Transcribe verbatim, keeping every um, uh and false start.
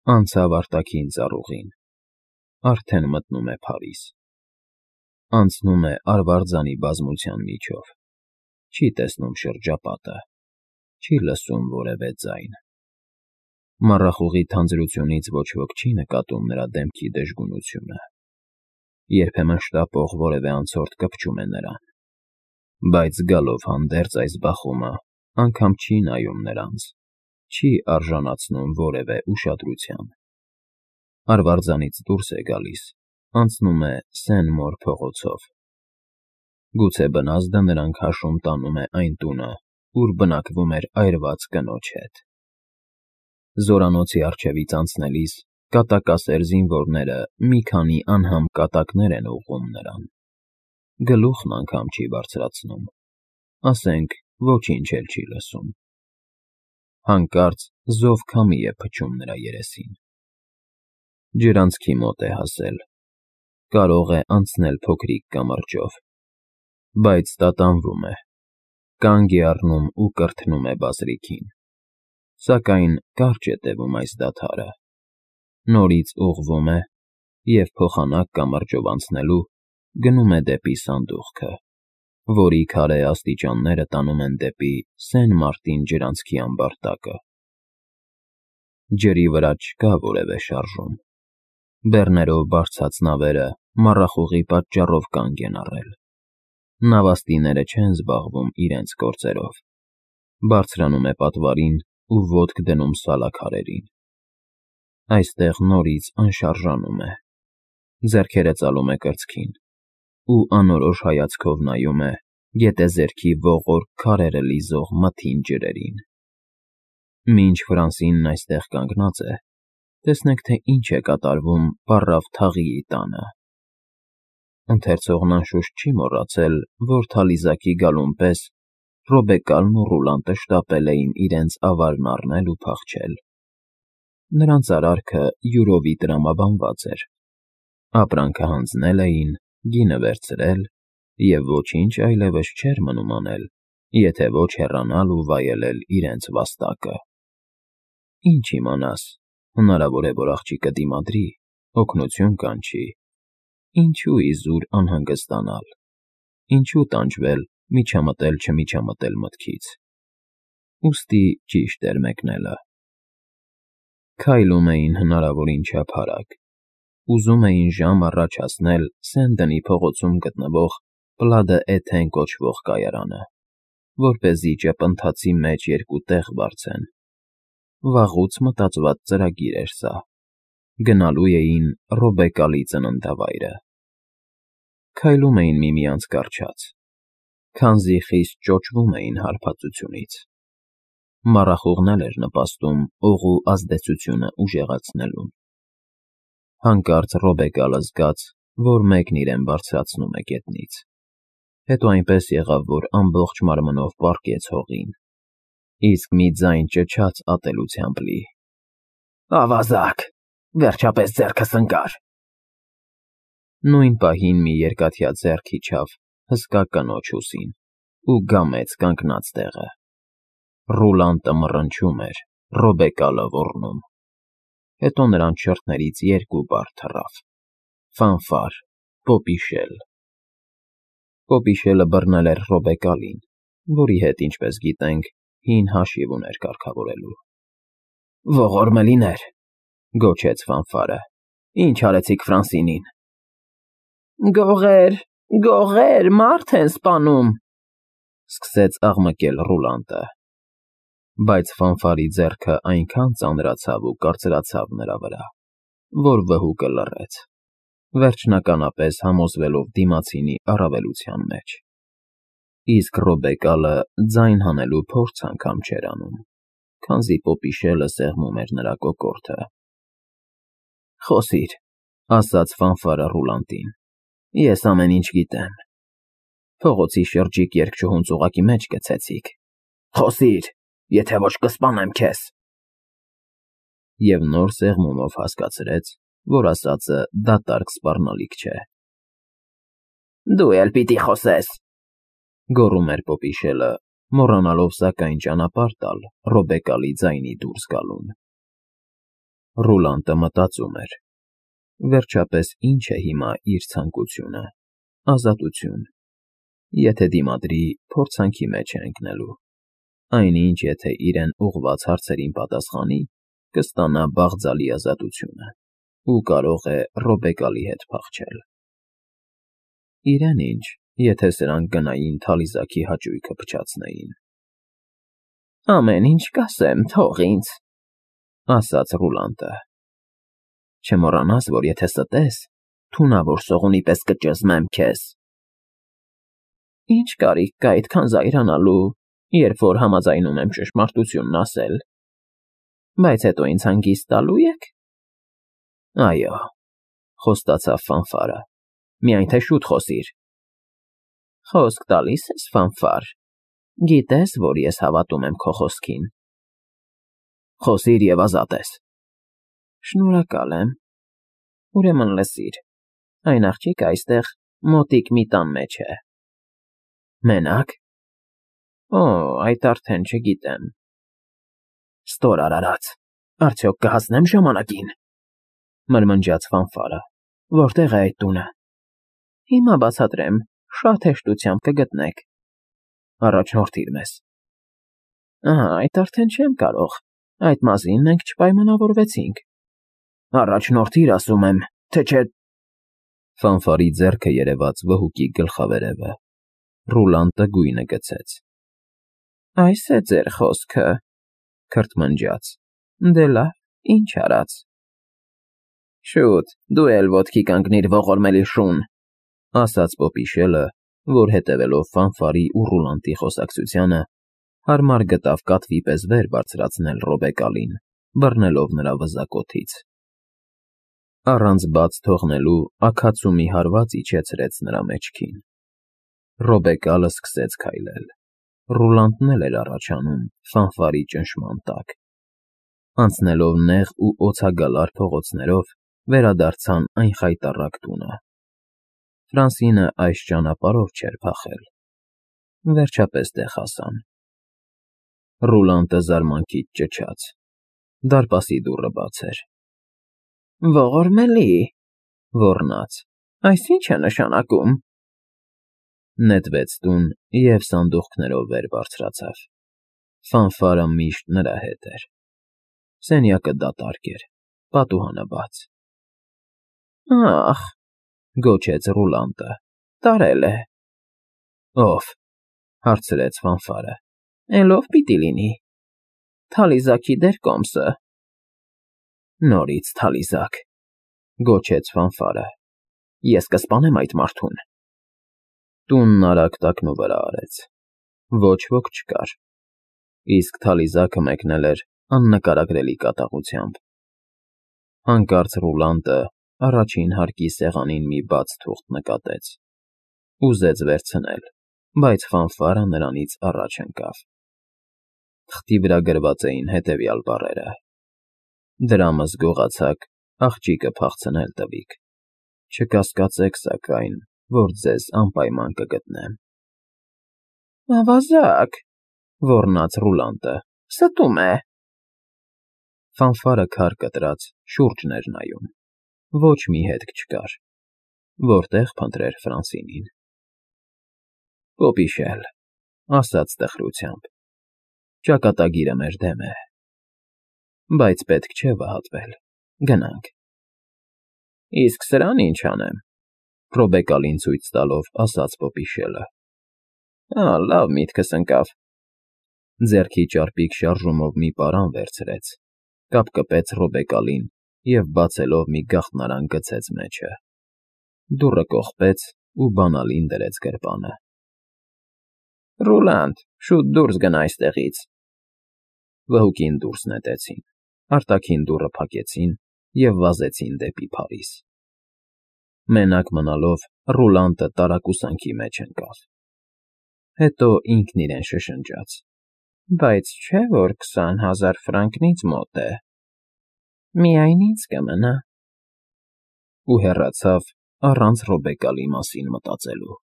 Անցավ արտաքին ծառուղին, արդեն մտնում է Փարիզ, անցնում է արվարձանի բազմության միջով, չի տեսնում շրջապատը, չի լսում որևէ ձայն, մառախուղի թանձրությունից ոչ ոք չի նկատում նրա դեմքի դժգունությունը, երբեմն շտապող որևէ անցորդ կպչում է նրան, բայց գալով հանդերձ այս բախումը անգամ չի նայում նրանց, չի արժանացնում որևէ ուշադրության, արվարձանից դուրս է գալիս, անցնում է Սեն-Մոր փողոցով, գուցե բնազդը նրան քաշում տանում է այն տունը, ուր բնակվում էր այրված կնոջ հետ, զորանոցի առջևից անցնելիս կատակասեր զինվորները մի քանի անհամ կատակներ են ուղղում նրան, գլուխն անգամ չի բարձրացնում, ասենք ոչինչ էլ չի լսում, հանկարծ զով քամի է փչում նրա երեսին, ջրանցքի մոտ է հասել, կարող է անցնել փոքրիկ կամրջով, բայց տատանվում է, կանգ է առնում ու կրթնում է բազրիքին, սակայն կարճ է տևում այս դադարը, նորից ուղղվում է և փոխանակ կամրջով անցնելու գնում է դեպի սանդուղքը, որի քարե աստիճանները տանում են դեպի Սեն-Մարտին ջրանցքի ամբարտակը, ջրի վրա չկա որևէ շարժում, բեռներով բարձած նավերը մառախուղի պատճառով կանգ են առել, նավաստիները չեն զբաղվում իրենց գործերով, բարձրանում է պատվարին ու ոտք դնում սալաքարերին, այստեղ նորից անշարժանում է, ձեռքերը ծալում է կրծքին ու անորոշ հայացքով նայում է գետեզերքի ողորկ քարերը լիզող մթին ջրերին, մինչ Ֆրանսինն այստեղ կանգնած է, տեսնեք, թե ինչ է կատարվում պառավ Թաղիի տանը, ընթերցողն անշուշտ չի մոռացել, որ թալիզակի գալուն պես Ռոբեկալն ու Ռուլանտը շտապել էին իրենց ավարն առնել ու փախչել, նրանց արարքը յուրովի տրամաբանված էր, ապրանքը հանձնել էին, գինը վերցրել և ոչինչ այլևս չէր մնում անել, եթե ոչ հեռանալ ու վայելել իրենց վաստակը, ինչ իմանաս, հնարավոր է, որ աղջիկը դիմադրի, օգնություն կանչի, ինչու իզուր անհանգստանալ, ինչու տանջվել միջամտել չմիջամտել մտքից, ուստի ճիշտ էր մեկնելը, քայլում էին հնարավորին չափ արագ, ուզում էին ժամ առաջ հասնել Սեն-Դնի փողոցում գտնվող Պլա-դ'Էթեն կոչվող կայարանը, որպեսզի ճպընթացի մեջ երկու տեղ վարձեն, վաղուց մտածված ծրագիր էր սա, գնալու էին Ռոբեկալի ծննդավայրը, քայլում էին միմյանց կառչած, քանզի խիստ ճոճվում էին հարբածությունից, մառախուղն էլ էր նպաստում օղու ազդեցությունը ուժեղացնելուն, հանկարծ Ռոբեկալը զգաց, որ մեկն իրեն բարձրացնում է գետնից, հետո այնպես եղավ, որ ամբողջ մարմնով պառկեց հողին, իսկ մի ձայն ճչաց ատելությամբ լի. «Ավազակ, վերջապես ձեռքս ընկար»: Նույն պահին մի երկաթյա ձեռք իջավ հսկա կնոջ ուսին ու գամեց կանգնած տեղը, Ռուլանտը մռնչում էր, Ռոբեկալը ոռնում, հետո նրանց շրթներից երկու բառ թռավ. «Ֆանֆար», «Պոպիշել»: Պոպիշելը բռնել էր Ռոբեկալին, որի հետ, ինչպես գիտենք, հին հաշիվ ուներ կարգավորելու: «Ողորմելիներ», գոչեց Ֆանֆարը, «ինչ արեցիք Ֆրանսինին»: «Գողե՜ր, գողե՜ր, մարդ են սպանում», սկսեց աղմկել Ռուլանտը, բայց Ֆանֆարի ձեռքը այնքան ծանրացավ ու կարծրացավ նրա վրա, որ վհուկը լռեց, վերջնականապես համոզվելով դիմացինի առավելության մեջ, իսկ Ռոբեկալը ձայն հանելու փորձ անգամ չէր անում, քանզի Պոպիշելը սեղմում էր նրա կոկորդը: «Խոսիր», ասաց Ֆանֆարը Ռուլանտին, «ես ամեն ինչ գիտեմ, փողոցի շրջիկ երգչուհուն ծուղակի մեջ գցեցիք, խոսիր, եթե ոչ կսպանեմ քեզ»: Եվ նոր սեղմումով հասկացրեց, որ ասածը դատարկ սպառնալիք չէ: «Դու էլ պիտի խոսես», գոռում էր Պոպիշելը, մոռանալով սակայն ճանապարհ տալ Ռոբեկալի ձայնի դուրս գալուն: Ռուլանտը մտածում էր. վերջապես ինչ է հիմա իր ցանկությունը, ազատություն, եթե դիմադրի, փորձանքի մեջ է ընկնելու, այնինչ եթե իրեն ուղղված հարցերին պատասխանի, կստանա բաղձալի ազատությունը ու կարող է Ռոբեկալի հետ փախչել։ Իրեն ինչ, եթե սրանք գնային թալիզակի հաճույքը փչացնեին։ Ամեն ինչ կասեմ, թող ինձ, ասաց Ռուլանտը։ Չմոռանաս, որ եթե ստես, թունավոր սողունի պես կճզմեմ քեզ։ Ինչ կարիք կա այդքան զայրանալու, երբ որ համաձայնում եմ ճշմարտությունն ասել։ Բայց հետո ինձ հանգիստ տալու եք։ Այո, խոստացավ Ֆանֆարը, միայն թե շուտ խոսիր։ Խոսք տալիս ես, Ֆանֆար, գիտես, որ ես հավատում եմ քո խոսքին։ Խոսիր և ազատ ես։ Շնորհակալ եմ։ Ուրեմն լսիր, այն աղջիկը այստեղ մոտիկ մի տան մեջ է։ Մենակ։ Օ, այդ արդեն չգիտեմ։ Ստոր արարած, արդյոք կհասնեմ ժամանակին, մրմնջաց Ֆանֆարը, որտեղ է այդ տունը։ Հիմա բացատրեմ, շատ հեշտությամբ կգտնեք։ Առաջնորդիր մեզ։ Ահա, այդ արդեն չեմ կարող, այդ մասին մենք չպայմանավորվեցինք։ Առաջնորդիր, ասում եմ, թե չէ… Ֆանֆարի ձեռքը երևաց վհուկի գլխավերևը։ Ռուլանտը գույնը գցեց։ Այս է ձեր խոսքը, քրթմնջաց։ Դե լավ, ինչ արած։ Շուտ, դու էլ ոտքի կանգնիր ողորմելի շուն, ասաց Պոպիշելը, որ հետևելով Ֆանֆարի ու Ռուլանտի խոսակցությանը, հարմար գտավ կատվի պես վեր բարձրացնել Ռոբեկալին, բռնելով նրա վզակոթից։ Առանց բաց թողնելու աքացու մի հարված իջեցրեց նրա մեջքին։ Ռոբեկալը սկսեց քայլել։ Ռուլանտն էլ էր առաջանում Ֆանֆարի ճնշման տակ։ Անցնելով նեղ ու օձագալար փողոցներով, վերադարձան այն խայտառակ տունը։ Ֆրանսինը այս ճանապարհով չէր փախել։ Վերջապես տեղ հասան։ Ռուլանտը զարմանքից ճչաց։ Դարպասի դուռը բաց էր։ Ողորմելի, ոռնաց, այս ի՞նչ է նշանակում։ Նետվեց տուն և սանդուղքներով վեր բարձրացավ։ Ֆանֆարը միշտ նրա հետ էր։ Սենյակը դատարկ էր, պատուհանը բաց։ Ախ, գոչեց Ռուլանտը, տարել է։ Ո՞վ, հարցրեց Ֆանֆարը։ Էլ ով պիտի լինի։ Թալիզակի դերկոմսը։ Նորից թալիզակ, գոչեց Ֆանֆարը։ Ես կսպանեմ այդ մարդուն։ Տունն արագ տակնու վրա արեց։ Ոչ ոք չկար։ Իսկ թալիզակը մեկնել էր աննկարագրելի կատաղությամբ։ Հանկարծ Ռուլանտը առաջին հարկի սեղանին մի բաց թուղթ նկատեց։ Ուզեց վերցնել, բայց Ֆանֆարը նրանից առաջ ընկավ։ Թղթի վրա գրված էին հետևյալ բառերը. Դրամս գողացաք, աղջիկը փախցնել տվիք։ Չկասկածեք, սակայն, որ ձեզ անպայման կգտնեմ։ Ավազակ, ոռնաց Ռուլանտը, ստում է։ Ֆանֆարը քար կտրած շուրջն էր նայում։ Ոչ մի հետք չկար։ Որտեղ փնտրեր Ֆրանսինին։ Պոպիշել, ասաց տխրությամբ։ Ճակատագիրը մեր դեմ է։ Բայց պետք չէ վհատվել, գնանք։ Իսկ սրան ինչ անեմ, Ռոբեկալին ցույց տալով ասաց Պոպիշելը։ Ա, լավ միտքս ընկավ։ Ձեռքի ճարպիկ շարժումով մի պարան վերցրեց, կապկպեց Ռոբեկալին և բացելով մի գաղտնարան գցեց մեջը։ Դուռը կողպեց ու բանալին դրեց գրպանը։ Ռուլանտ, շուտ դուրս գնա այստեղից։ Վհուկին դուրս նետեցին, արտաքին դուռը փակեցին և վազեցին դեպի Փարիզ։ Մենակ մնալով Ռուլանտը տարակուսանքի մեջ ընկավ։ Հետո ինքն իրեն շշնջաց. Բայց չէ՞ որ քսան հազար ֆրանկն ինձ մոտ է։ Միայն ինձ կմնա։ Ու հեռացավ առանց Ռոբեկալի մասին մտածելու։